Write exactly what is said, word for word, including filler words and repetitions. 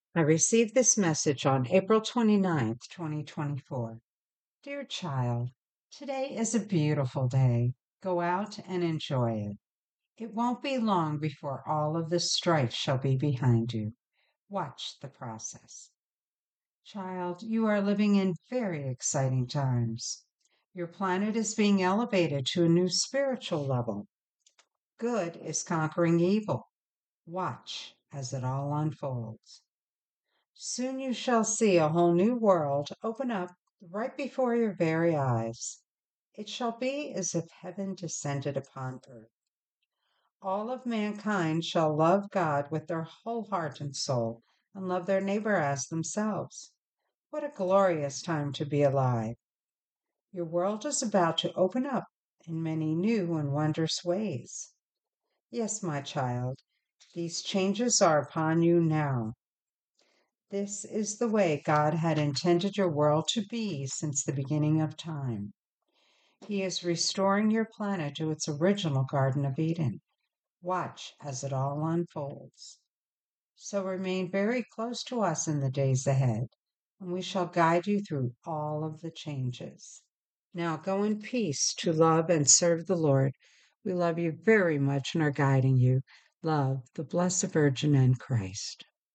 I received this message on April twenty-ninth, twenty twenty-four. Dear child, today is a beautiful day. Go out and enjoy it. It won't be long before all of the strife shall be behind you. Watch the process. Child, you are living in very exciting times. Your planet is being elevated to a new spiritual level. Good is conquering evil. Watch as it all unfolds. Soon you shall see a whole new world open up right before your very eyes. It shall be as if heaven descended upon earth. All of mankind shall love God with their whole heart and soul and love their neighbor as themselves. What a glorious time to be alive. Your world is about to open up in many new and wondrous ways. Yes, my child, these changes are upon you now. This is the way God had intended your world to be since the beginning of time. He is restoring your planet to its original Garden of Eden. Watch as it all unfolds. So remain very close to us in the days ahead, and we shall guide you through all of the changes. Now go in peace to love and serve the Lord. We love you very much and are guiding you. Love, the Blessed Virgin and Christ.